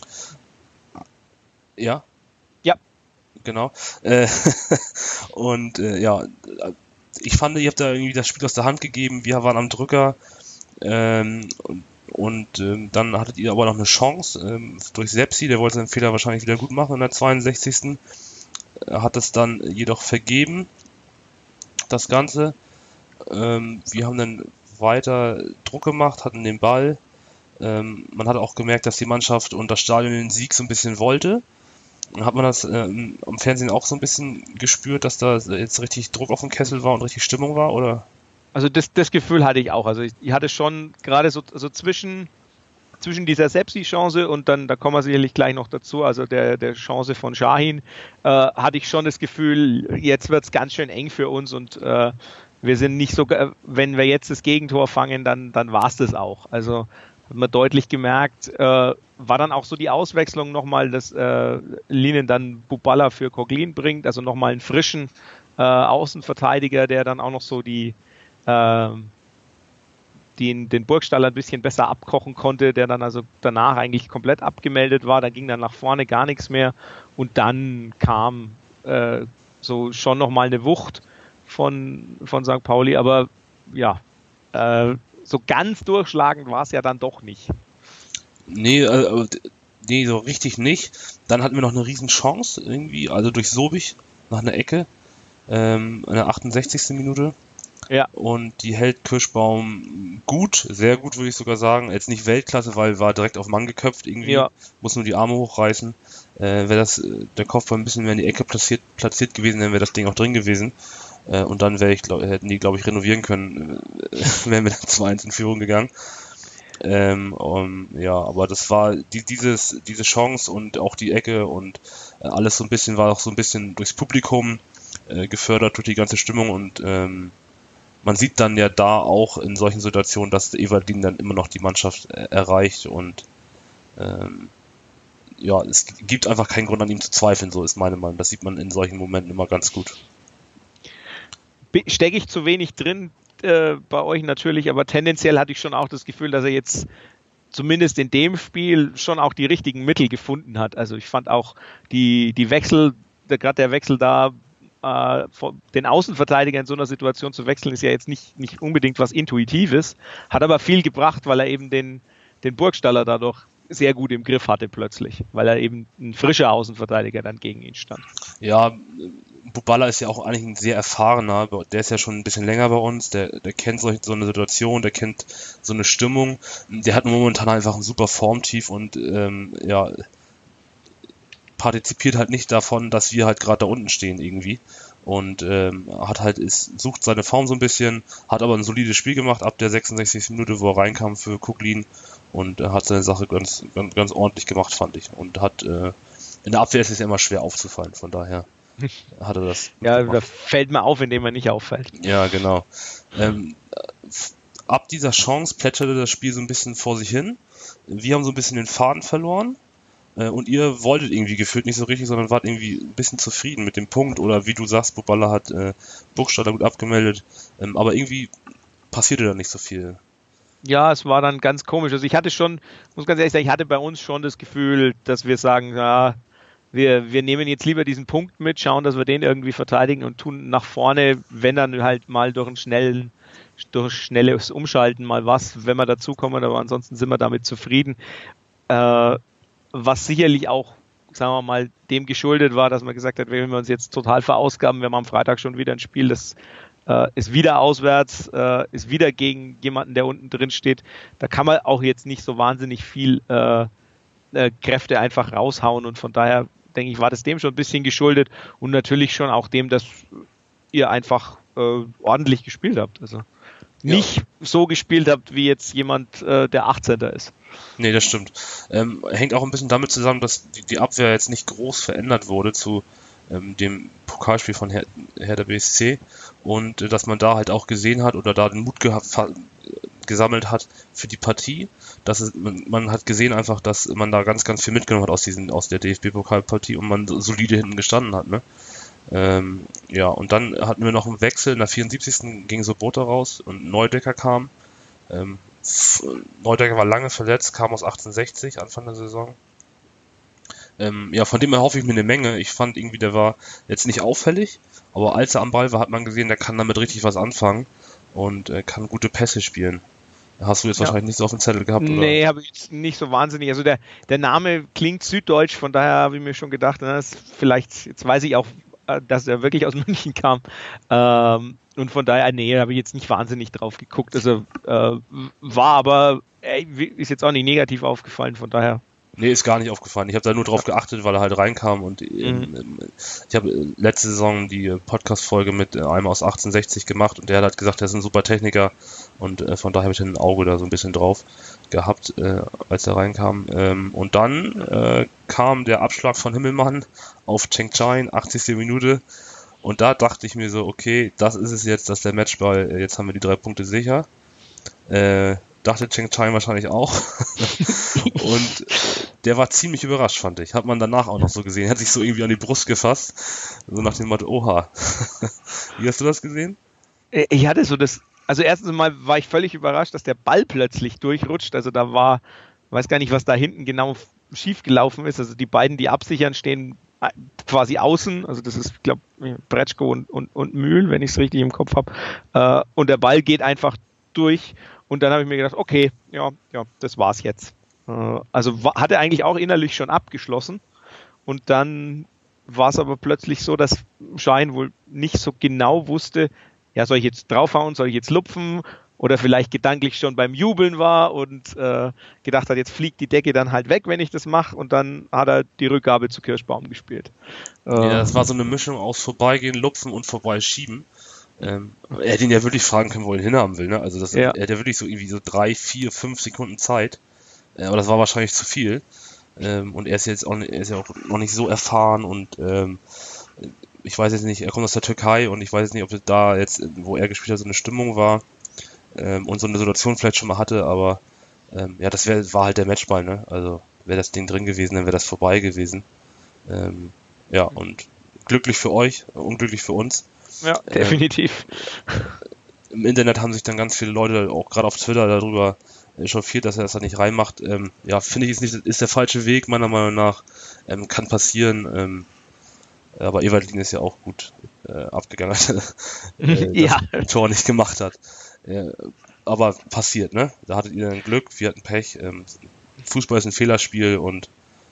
Ja? Ja. Genau. Äh, und äh, ja, ich fand, ihr habt da irgendwie das Spiel aus der Hand gegeben. Wir waren am Drücker. Ähm, und und ähm, dann hattet ihr aber noch eine Chance ähm, durch Sepsi. Der wollte seinen Fehler wahrscheinlich wieder gut machen in der zweiundsechzigsten Hat es dann jedoch vergeben, das Ganze. Ähm, wir haben dann weiter Druck gemacht, hatten den Ball. Ähm, man hat auch gemerkt, dass die Mannschaft und das Stadion den Sieg so ein bisschen wollte. Hat man das ähm, am Fernsehen auch so ein bisschen gespürt, dass da jetzt richtig Druck auf dem Kessel war und richtig Stimmung war, oder? Also das, das Gefühl hatte ich auch. Also ich, ich hatte schon gerade so, so zwischen, zwischen dieser Sepsi-Chance und dann, da kommen wir sicherlich gleich noch dazu, also der, der Chance von Şahin, äh, hatte ich schon das Gefühl, jetzt wird es ganz schön eng für uns und äh, wir sind nicht so, wenn wir jetzt das Gegentor fangen, dann, dann war es das auch. Also hat man deutlich gemerkt, äh, war dann auch so die Auswechslung nochmal, dass äh, Linen dann Buballa für Coughlin bringt, also nochmal einen frischen äh, Außenverteidiger, der dann auch noch so die äh, den, den Burgstaller ein bisschen besser abkochen konnte, der dann also danach eigentlich komplett abgemeldet war, da ging dann nach vorne gar nichts mehr und dann kam äh, so schon nochmal eine Wucht von, von Sankt Pauli, aber ja, äh, so ganz durchschlagend war es ja dann doch nicht. Nee, äh, nee, so richtig nicht. Dann hatten wir noch eine riesen Chance irgendwie, also durch Sobich nach einer Ecke, ähm, in der achtundsechzigsten Minute. Ja. Und die hält Kirschbaum gut, sehr gut würde ich sogar sagen. Jetzt nicht Weltklasse, weil war direkt auf Mann geköpft irgendwie. Ja. Muss nur die Arme hochreißen. Äh, wäre das äh, der Kopfball ein bisschen mehr in die Ecke platziert, platziert gewesen, dann wäre das Ding auch drin gewesen. Äh, und dann wäre ich, glaub, hätten die, glaube ich, renovieren können, äh, wären wir dann zwei eins in Führung gegangen. Ähm, um, ja, aber das war die, dieses, diese Chance und auch die Ecke und äh, alles so ein bisschen, war auch so ein bisschen durchs Publikum äh, gefördert, durch die ganze Stimmung und ähm, man sieht dann ja da auch in solchen Situationen, dass Everdeen dann immer noch die Mannschaft äh, erreicht und ähm, ja, es gibt einfach keinen Grund an ihm zu zweifeln, so ist meine Meinung. Das sieht man in solchen Momenten immer ganz gut. Stecke ich zu wenig drin äh, bei euch natürlich, aber tendenziell hatte ich schon auch das Gefühl, dass er jetzt zumindest in dem Spiel schon auch die richtigen Mittel gefunden hat. Also ich fand auch die, die Wechsel, gerade der Wechsel da, äh, den Außenverteidiger in so einer Situation zu wechseln, ist ja jetzt nicht, nicht unbedingt was Intuitives, hat aber viel gebracht, weil er eben den, den Burgstaller dadurch sehr gut im Griff hatte plötzlich, weil er eben ein frischer Außenverteidiger dann gegen ihn stand. Ja, Buballa ist ja auch eigentlich ein sehr erfahrener, der ist ja schon ein bisschen länger bei uns, der, der kennt solche, so eine Situation, der kennt so eine Stimmung, der hat momentan einfach ein super Formtief und ähm, ja, partizipiert halt nicht davon, dass wir halt gerade da unten stehen irgendwie und ähm, hat halt, ist, sucht seine Form so ein bisschen, hat aber ein solides Spiel gemacht ab der sechsundsechzigsten Minute, wo er reinkam für Coughlin und äh, hat seine Sache ganz, ganz, ganz ordentlich gemacht, fand ich, und hat äh, in der Abwehr ist es ja immer schwer aufzufallen, von daher hat er das. Ja, da fällt mir auf, indem er nicht auffällt. Ja, genau. Ähm, ab dieser Chance plätscherte das Spiel so ein bisschen vor sich hin. Wir haben so ein bisschen den Faden verloren äh, und ihr wolltet irgendwie gefühlt nicht so richtig, sondern wart irgendwie ein bisschen zufrieden mit dem Punkt oder wie du sagst, Buballa hat äh, Burgstaller gut abgemeldet, ähm, aber irgendwie passierte da nicht so viel. Ja, es war dann ganz komisch. Also ich hatte schon, muss ganz ehrlich sagen, ich hatte bei uns schon das Gefühl, dass wir sagen, ja, Wir, wir nehmen jetzt lieber diesen Punkt mit, schauen, dass wir den irgendwie verteidigen und tun nach vorne, wenn dann halt mal durch ein schnellen, durch schnelles Umschalten mal was, wenn wir dazukommen, aber ansonsten sind wir damit zufrieden. Äh, was sicherlich auch, sagen wir mal, dem geschuldet war, dass man gesagt hat, wenn wir uns jetzt total verausgaben, wir haben am Freitag schon wieder ein Spiel, das äh, ist wieder auswärts, äh, ist wieder gegen jemanden, der unten drin steht. Da kann man auch jetzt nicht so wahnsinnig viel äh, äh, Kräfte einfach raushauen und von daher denke ich, war das dem schon ein bisschen geschuldet und natürlich schon auch dem, dass ihr einfach äh, ordentlich gespielt habt. Also nicht ja. so gespielt habt, wie jetzt jemand, äh, der achtzehnter ist. Nee, das stimmt. Ähm, hängt auch ein bisschen damit zusammen, dass die, die Abwehr jetzt nicht groß verändert wurde zu ähm, dem Pokalspiel von Her- Hertha B S C und äh, dass man da halt auch gesehen hat oder da den Mut gehabt, fa- gesammelt hat für die Partie. Dass es, man, man hat gesehen einfach, dass man da ganz, ganz viel mitgenommen hat aus diesen, aus der D F B-Pokalpartie und man solide hinten gestanden hat, ne? Ähm, ja, und dann hatten wir noch einen Wechsel, in der vierundsiebzigsten ging Sobota raus und Neudecker kam. Ähm, F- Neudecker war lange verletzt, kam aus achtzehnhundertsechzig, Anfang der Saison. Ähm, ja, von dem her hoffe ich mir eine Menge. Ich fand irgendwie, der war jetzt nicht auffällig, aber als er am Ball war, hat man gesehen, der kann damit richtig was anfangen und äh, kann gute Pässe spielen. Hast du jetzt ja. wahrscheinlich nicht so auf dem Zettel gehabt, oder? Nee, habe ich nicht so wahnsinnig. Also der, der Name klingt süddeutsch, von daher habe ich mir schon gedacht, na, das vielleicht, jetzt weiß ich auch, dass er wirklich aus München kam. Ähm, und von daher, nee, habe ich jetzt nicht wahnsinnig drauf geguckt. Also äh, war aber, ey, ist jetzt auch nicht negativ aufgefallen, von daher. Nee, ist gar nicht aufgefallen. Ich habe da nur drauf geachtet, weil er halt reinkam und ähm, mhm. ich habe letzte Saison die Podcast-Folge mit einem aus achtzehnhundertsechzig gemacht und der hat halt gesagt, er ist ein super Techniker und äh, von daher habe ich ein Auge da so ein bisschen drauf gehabt, äh, als er reinkam. Ähm, und dann äh, kam der Abschlag von Himmelmann auf Cheng Chain, achtzigste Minute und da dachte ich mir so, okay, das ist es jetzt, das ist der Matchball, jetzt haben wir die drei Punkte sicher. Äh, dachte Cheng Chain wahrscheinlich auch. Und der war ziemlich überrascht, fand ich. Hat man danach auch noch so gesehen. Hat sich so irgendwie an die Brust gefasst. So nach dem Motto, oha. Wie hast du das gesehen? Ich hatte so das, also erstens mal war ich völlig überrascht, dass der Ball plötzlich durchrutscht. Also da war, ich weiß gar nicht, was da hinten genau schief gelaufen ist. Also die beiden, die absichern, stehen quasi außen. Also das ist, ich glaube, Bretschko und, und, und Mühl, wenn ich es richtig im Kopf habe. Und der Ball geht einfach durch. Und dann habe ich mir gedacht, okay, ja, ja, das war's jetzt. Also war, hat er eigentlich auch innerlich schon abgeschlossen. Und dann war es aber plötzlich so, dass Schein wohl nicht so genau wusste, ja, soll ich jetzt draufhauen, soll ich jetzt lupfen? Oder vielleicht gedanklich schon beim Jubeln war und äh, gedacht hat, jetzt fliegt die Decke dann halt weg, wenn ich das mache. Und dann hat er die Rückgabe zu Kirschbaum gespielt. Ja, das war so eine Mischung aus Vorbeigehen, Lupfen und Vorbeischieben. Ähm, er hätte ihn ja wirklich fragen können, wo er ihn hinhaben will, ne? Also das, ja. er hat ja wirklich so irgendwie so drei, vier, fünf Sekunden Zeit. Äh, aber das war wahrscheinlich zu viel. Ähm, und er ist jetzt auch, er ist ja auch noch nicht so erfahren und ähm, ich weiß jetzt nicht, er kommt aus der Türkei und ich weiß jetzt nicht, ob das da jetzt, wo er gespielt hat, so eine Stimmung war ähm, und so eine Situation vielleicht schon mal hatte, aber ähm, ja, das wär, war halt der Matchball, ne? Also wäre das Ding drin gewesen, dann wäre das vorbei gewesen. Ähm, ja, und glücklich für euch, unglücklich für uns. Ja, definitiv. Äh, Im Internet haben sich dann ganz viele Leute, auch gerade auf Twitter, darüber chauffiert, dass er das da nicht reinmacht. Ähm, ja, finde ich, ist nicht, ist der falsche Weg, meiner Meinung nach. Ähm, kann passieren. Ähm, aber Evalin ist ja auch gut äh, abgegangen, äh, ja. dass er ein Tor nicht gemacht hat. Äh, aber passiert, ne? Da hattet ihr dann Glück, wir hatten Pech. Ähm, Fußball ist ein Fehlerspiel und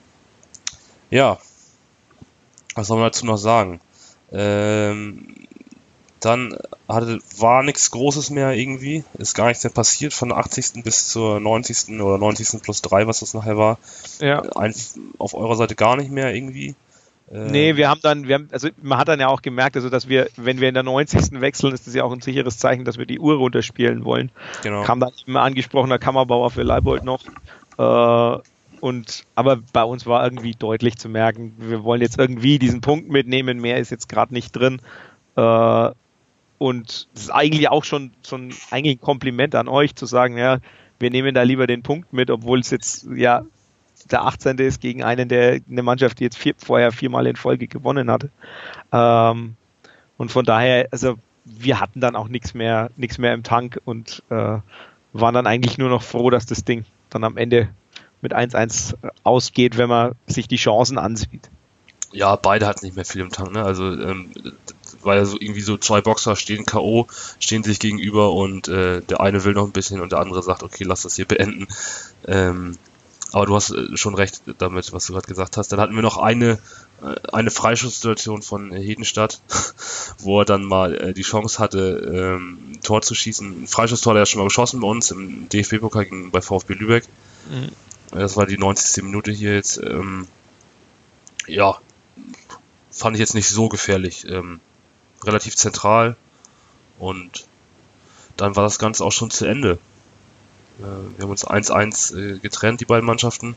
ja, was soll man dazu noch sagen? Ähm, dann hatte, war nichts Großes mehr irgendwie, ist gar nichts mehr passiert, von der achtzigsten bis zur neunzigsten oder neunzigsten plus drei, was das nachher war. Ja. Ein, auf eurer Seite gar nicht mehr irgendwie. Ähm nee, wir haben dann, wir haben, also man hat dann ja auch gemerkt, also dass wir, wenn wir in der neunzigsten wechseln, ist das ja auch ein sicheres Zeichen, dass wir die Uhr runterspielen wollen. Genau. Kam dann immer angesprochener Kammerbauer für Leibold noch. Äh, Und, aber bei uns war irgendwie deutlich zu merken, wir wollen jetzt irgendwie diesen Punkt mitnehmen, mehr ist jetzt gerade nicht drin. Äh, und das ist eigentlich auch schon, schon eigentlich ein Kompliment an euch, zu sagen, ja, wir nehmen da lieber den Punkt mit, obwohl es jetzt ja der achtzehnte ist gegen einen, der eine Mannschaft, die jetzt vier, vorher viermal in Folge gewonnen hatte. Ähm, und von daher, also wir hatten dann auch nichts mehr, nichts mehr im Tank und äh, waren dann eigentlich nur noch froh, dass das Ding dann am Ende mit eins eins ausgeht, wenn man sich die Chancen ansieht. Ja, beide hatten nicht mehr viel im Tank, ne? Also ähm, weil ja so irgendwie so zwei Boxer stehen K O, stehen sich gegenüber und äh, der eine will noch ein bisschen und der andere sagt, okay, lass das hier beenden. Ähm, aber du hast äh, schon recht damit, was du gerade gesagt hast. Dann hatten wir noch eine äh, eine Freischusssituation von Hedenstadt, wo er dann mal äh, die Chance hatte, ähm, ein Tor zu schießen. Ein Freischusstor, der hat er schon mal geschossen bei uns im D F B-Pokal gegen bei VfB Lübeck. Mhm. Das war die neunzigste Minute hier jetzt. Ähm, ja, fand ich jetzt nicht so gefährlich. Ähm, relativ zentral. Und dann war das Ganze auch schon zu Ende. Äh, wir haben uns eins eins äh, getrennt, die beiden Mannschaften.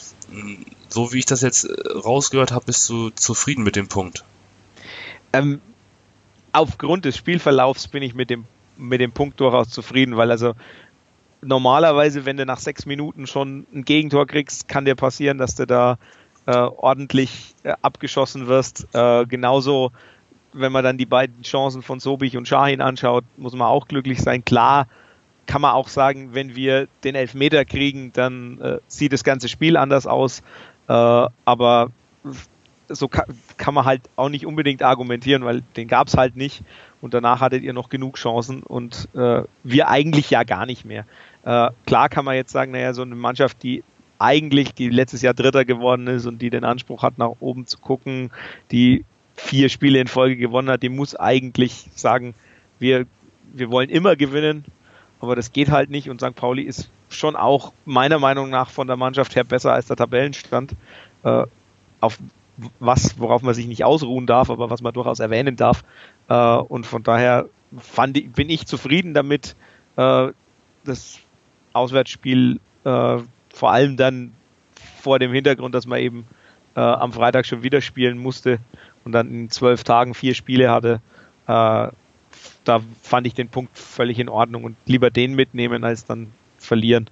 So wie ich das jetzt rausgehört habe, bist du zufrieden mit dem Punkt? Ähm, aufgrund des Spielverlaufs bin ich mit dem, mit dem Punkt durchaus zufrieden, weil also normalerweise, wenn du nach sechs Minuten schon ein Gegentor kriegst, kann dir passieren, dass du da äh, ordentlich äh, abgeschossen wirst. Äh, genauso, wenn man dann die beiden Chancen von Sobich und Şahin anschaut, muss man auch glücklich sein. Klar, kann man auch sagen, wenn wir den Elfmeter kriegen, dann äh, sieht das ganze Spiel anders aus. Äh, aber so kann, kann man halt auch nicht unbedingt argumentieren, weil den gab es halt nicht. Und danach hattet ihr noch genug Chancen und äh, wir eigentlich ja gar nicht mehr. Äh, klar kann man jetzt sagen, naja, so eine Mannschaft, die eigentlich, die letztes Jahr Dritter geworden ist und die den Anspruch hat, nach oben zu gucken, die vier Spiele in Folge gewonnen hat, die muss eigentlich sagen, wir, wir wollen immer gewinnen. Aber das geht halt nicht und Sankt Pauli ist schon auch meiner Meinung nach von der Mannschaft her besser als der Tabellenstand, äh, auf was, worauf man sich nicht ausruhen darf, aber was man durchaus erwähnen darf. Äh, und von daher fand ich, bin ich zufrieden damit, äh, das Auswärtsspiel äh, vor allem dann vor dem Hintergrund, dass man eben äh, am Freitag schon wieder spielen musste und dann in zwölf Tagen vier Spiele hatte, äh, da fand ich den Punkt völlig in Ordnung und lieber den mitnehmen, als dann verlieren.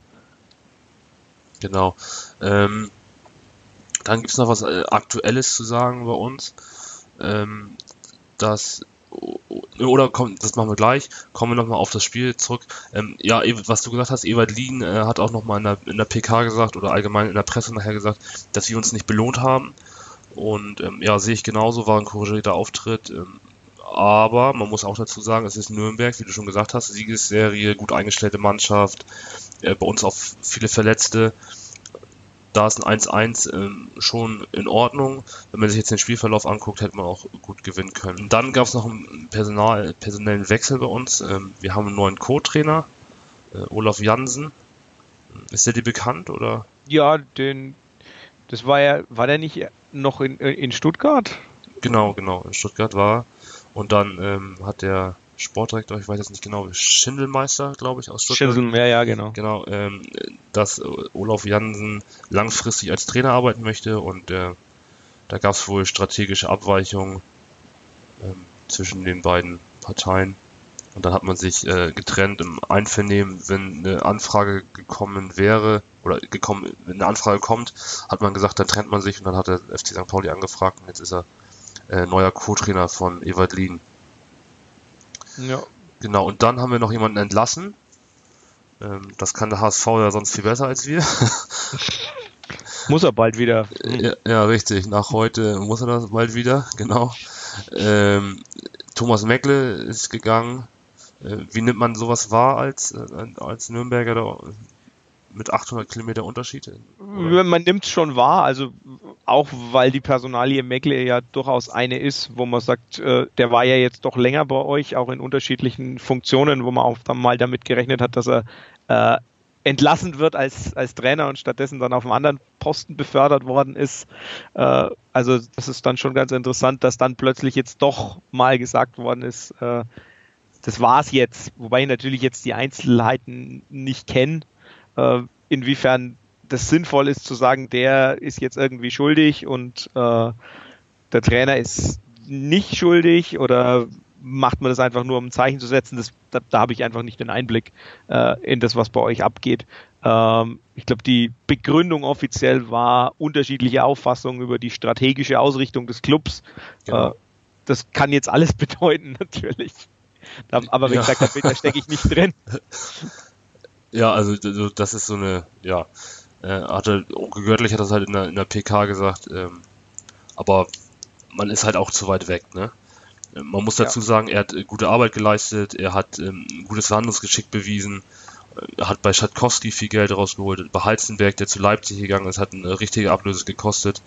Genau. Ähm, dann gibt es noch was äh, Aktuelles zu sagen bei uns. Ähm, das, oder komm, das machen wir gleich. Kommen wir nochmal auf das Spiel zurück. Ähm, ja, was du gesagt hast, Ewald Lien äh, hat auch nochmal in der, in der P K gesagt oder allgemein in der Presse nachher gesagt, dass wir uns nicht belohnt haben. Und ähm, ja, sehe ich genauso, war ein couragierter Auftritt. Ähm, Aber man muss auch dazu sagen, es ist Nürnberg, wie du schon gesagt hast, Siegesserie, gut eingestellte Mannschaft, äh, bei uns auch viele Verletzte. Da ist ein eins eins ähm, schon in Ordnung. Wenn man sich jetzt den Spielverlauf anguckt, hätte man auch gut gewinnen können. Dann gab es noch einen Personal, personellen Wechsel bei uns. Ähm, wir haben einen neuen Co-Trainer, äh, Olaf Jansen. Ist der dir bekannt, oder? Ja, den, das war ja, war der nicht noch in, in Stuttgart? Genau, genau, in Stuttgart war. Und dann ähm, hat der Sportdirektor, ich weiß jetzt nicht genau, Schindelmeister, glaube ich, aus Stuttgart. Schindeln, ja, ja, genau. Genau, ähm, dass Olaf Jansen langfristig als Trainer arbeiten möchte und äh, da gab es wohl strategische Abweichungen ähm, zwischen den beiden Parteien. Und dann hat man sich äh, getrennt im Einvernehmen, wenn eine Anfrage gekommen wäre, oder gekommen, wenn eine Anfrage kommt, hat man gesagt, dann trennt man sich und dann hat der F C Sankt Pauli angefragt und jetzt ist er äh, neuer Co-Trainer von Ewald Lien. Ja. Genau, und dann haben wir noch jemanden entlassen. Ähm, das kann der H S V ja sonst viel besser als wir. Muss er bald wieder. Ja, ja, richtig. Nach heute muss er das bald wieder, genau. Ähm, Thomas Meckle ist gegangen. Äh, wie nimmt man sowas wahr als, äh, als Nürnberger da mit achthundert Kilometer Unterschied? Oder? Man nimmt es schon wahr, also auch weil die Personalie Meckle ja durchaus eine ist, wo man sagt, äh, der war ja jetzt doch länger bei euch, auch in unterschiedlichen Funktionen, wo man auch dann mal damit gerechnet hat, dass er äh, entlassen wird als, als Trainer und stattdessen dann auf einen anderen Posten befördert worden ist. Äh, also das ist dann schon ganz interessant, dass dann plötzlich jetzt doch mal gesagt worden ist, äh, das war's jetzt. Wobei ich natürlich jetzt die Einzelheiten nicht kenne, äh, inwiefern das sinnvoll ist zu sagen, der ist jetzt irgendwie schuldig und äh, der Trainer ist nicht schuldig, oder macht man das einfach nur, um ein Zeichen zu setzen? Das, da, da habe ich einfach nicht den Einblick äh, in das, was bei euch abgeht. Ähm, ich glaube, die Begründung offiziell war unterschiedliche Auffassungen über die strategische Ausrichtung des Clubs. Genau. Äh, das kann jetzt alles bedeuten, natürlich. Da, aber wie ja. gesagt, da, da stecke ich nicht drin. Ja, also das ist so eine, ja, äh, hat er, Onkel Görtlich hat das halt in der, in der P K gesagt, ähm, aber man ist halt auch zu weit weg, ne? Man muss dazu ja. sagen, er hat gute Arbeit geleistet, er hat ähm, gutes Verhandlungsgeschick bewiesen, er hat bei Schatkowski viel Geld rausgeholt, bei Heizenberg, der zu Leipzig gegangen ist, hat eine richtige Ablöse gekostet.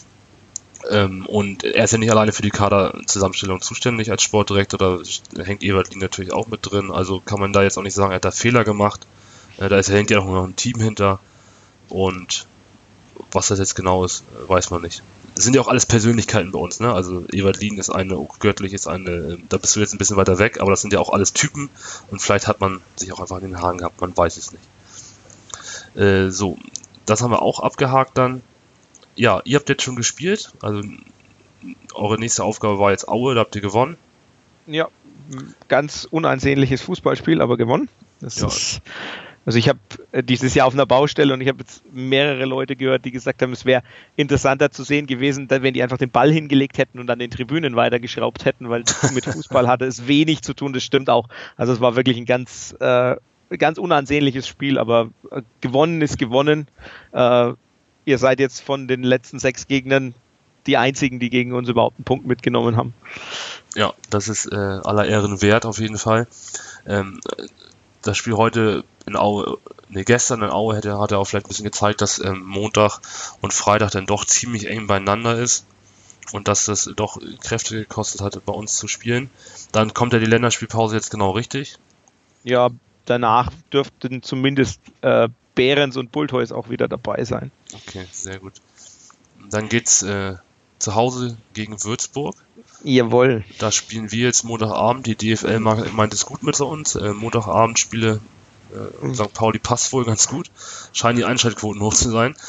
Ähm, und er ist ja nicht alleine für die Kaderzusammenstellung zuständig als Sportdirektor, da hängt Ewald Lien natürlich auch mit drin, also kann man da jetzt auch nicht sagen, er hat da Fehler gemacht, äh, da ist, hängt ja auch noch ein Team hinter. Und was das jetzt genau ist, weiß man nicht. Das sind ja auch alles Persönlichkeiten bei uns, ne? Also Ewald Lien ist eine, Uke Göttlich ist eine, da bist du jetzt ein bisschen weiter weg, aber das sind ja auch alles Typen und vielleicht hat man sich auch einfach in den Haaren gehabt, man weiß es nicht. Äh, so, das haben wir auch abgehakt dann. Ja, ihr habt jetzt schon gespielt, also eure nächste Aufgabe war jetzt Aue, da habt ihr gewonnen. Ja, ganz unansehnliches Fußballspiel, aber gewonnen. Das Ja. ist, also ich habe dieses Jahr auf einer Baustelle und ich habe jetzt mehrere Leute gehört, die gesagt haben, es wäre interessanter zu sehen gewesen, wenn die einfach den Ball hingelegt hätten und an den Tribünen weitergeschraubt hätten, weil mit Fußball hatte es wenig zu tun, das stimmt auch. Also es war wirklich ein ganz, äh, ganz unansehnliches Spiel, aber äh, gewonnen ist gewonnen. Äh, ihr seid jetzt von den letzten sechs Gegnern die einzigen, die gegen uns überhaupt einen Punkt mitgenommen haben. Ja, das ist äh, aller Ehren wert auf jeden Fall. Ähm, das Spiel heute in Aue, ne, gestern in Aue hätte, hat er auch vielleicht ein bisschen gezeigt, dass ähm, Montag und Freitag dann doch ziemlich eng beieinander ist und dass das doch Kräfte gekostet hatte, bei uns zu spielen. Dann kommt ja die Länderspielpause jetzt genau richtig. Ja, danach dürften zumindest äh, Behrens und Bulthuis auch wieder dabei sein. Okay, sehr gut. Dann geht's äh, zu Hause gegen Würzburg. Jawohl. Da spielen wir jetzt Montagabend. Die D F L meint es gut mit uns. Äh, Montagabend Spiele äh, Sankt Pauli passt wohl ganz gut. Scheinen die Einschaltquoten hoch zu sein.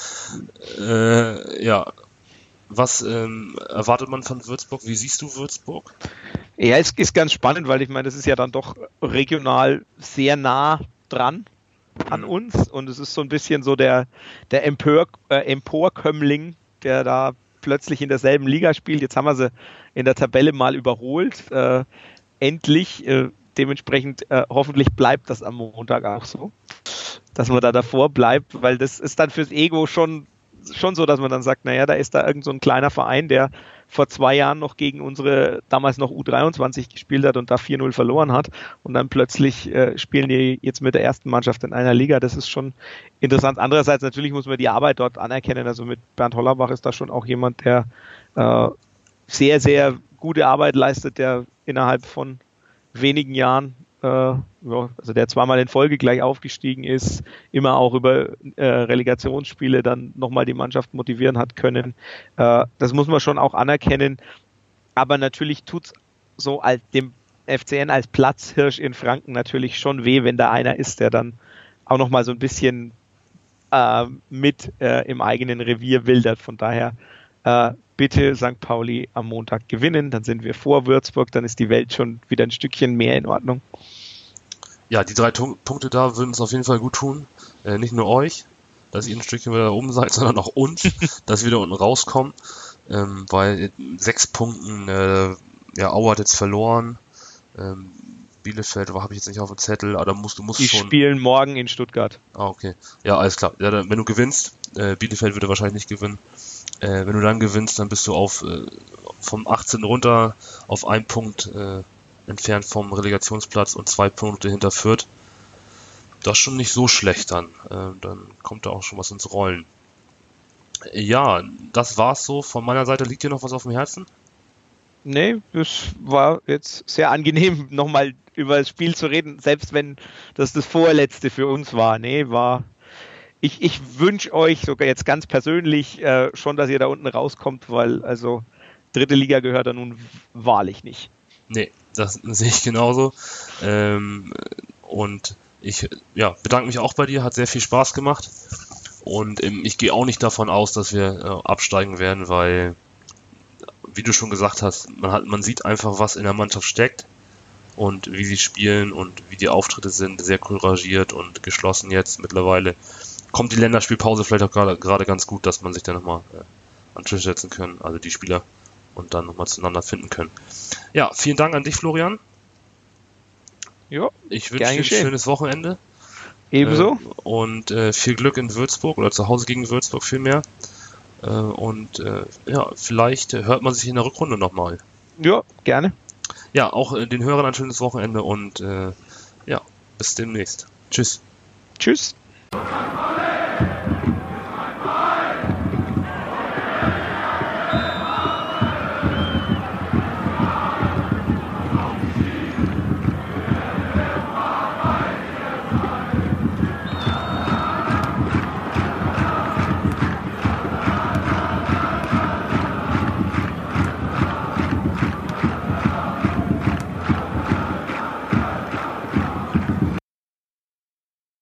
Äh, ja, was ähm, erwartet man von Würzburg? Wie siehst du Würzburg? Ja, es ist ganz spannend, weil ich meine, das ist ja dann doch regional sehr nah dran an uns und es ist so ein bisschen so der, der Empör, äh, Emporkömmling, der da plötzlich in derselben Liga spielt. Jetzt haben wir sie in der Tabelle mal überholt. Äh, endlich. Äh, dementsprechend äh, hoffentlich bleibt das am Montag auch so, dass man da davor bleibt, weil das ist dann fürs Ego schon, schon so, dass man dann sagt, naja, da ist da irgend so ein kleiner Verein, der vor zwei Jahren noch gegen unsere damals noch U dreiundzwanzig gespielt hat und da vier null verloren hat und dann plötzlich äh, spielen die jetzt mit der ersten Mannschaft in einer Liga. Das ist schon interessant. Andererseits natürlich muss man die Arbeit dort anerkennen. Also mit Bernd Hollerbach ist da schon auch jemand, der äh, sehr, sehr gute Arbeit leistet, der innerhalb von wenigen Jahren, äh, ja, also der zweimal in Folge gleich aufgestiegen ist, immer auch über äh, Relegationsspiele dann nochmal die Mannschaft motivieren hat können. Äh, das muss man schon auch anerkennen. Aber natürlich tut's so als dem F C N als Platzhirsch in Franken natürlich schon weh, wenn da einer ist, der dann auch nochmal so ein bisschen äh, mit äh, im eigenen Revier wildert. Von daher äh, bitte Sankt Pauli am Montag gewinnen, dann sind wir vor Würzburg, dann ist die Welt schon wieder ein Stückchen mehr in Ordnung. Ja, die drei T- Punkte da würden es auf jeden Fall gut tun. Äh, nicht nur euch, dass ihr ein Stückchen wieder da oben seid, sondern auch uns, dass wir da unten rauskommen. Ähm, weil sechs Punkten, äh, ja, Aue hat jetzt verloren. Ähm, Bielefeld habe ich jetzt nicht auf dem Zettel, aber da musst du musst Die schon. spielen morgen in Stuttgart. Ah, okay. Ja, alles klar. Ja, dann, wenn du gewinnst, äh, Bielefeld würde wahrscheinlich nicht gewinnen. Äh, wenn du dann gewinnst, dann bist du auf äh, vom achtzehn runter auf einen Punkt äh, entfernt vom Relegationsplatz und zwei Punkte hinter Fürth. Das ist schon nicht so schlecht dann. Äh, dann kommt da auch schon was ins Rollen. Ja, das war's so. Von meiner Seite liegt dir noch was auf dem Herzen? Nee, das war jetzt sehr angenehm, nochmal über das Spiel zu reden, selbst wenn das das vorletzte für uns war. Nee, war... Ich, ich wünsche euch sogar jetzt ganz persönlich äh, schon, dass ihr da unten rauskommt, weil also dritte Liga gehört da nun wahrlich nicht. Nee, das sehe ich genauso. Ähm, und ich ja, bedanke mich auch bei dir, hat sehr viel Spaß gemacht. Und ähm, ich gehe auch nicht davon aus, dass wir äh, absteigen werden, weil, wie du schon gesagt hast, man hat, man sieht einfach, was in der Mannschaft steckt und wie sie spielen und wie die Auftritte sind, sehr couragiert und geschlossen jetzt mittlerweile. Kommt die Länderspielpause vielleicht auch gerade gerade ganz gut, dass man sich dann nochmal äh, an den Tisch setzen können, also die Spieler, und dann nochmal zueinander finden können. Ja, vielen Dank an dich, Florian. Ja, ich wünsche dir ein geschehen. schönes Wochenende. Ebenso. Äh, und äh, viel Glück in Würzburg oder zu Hause gegen Würzburg vielmehr. Äh, und äh, ja, vielleicht äh, hört man sich in der Rückrunde nochmal. Ja, gerne. Ja, auch äh, den Hörern ein schönes Wochenende und äh, ja, bis demnächst. Tschüss. Tschüss. Sankt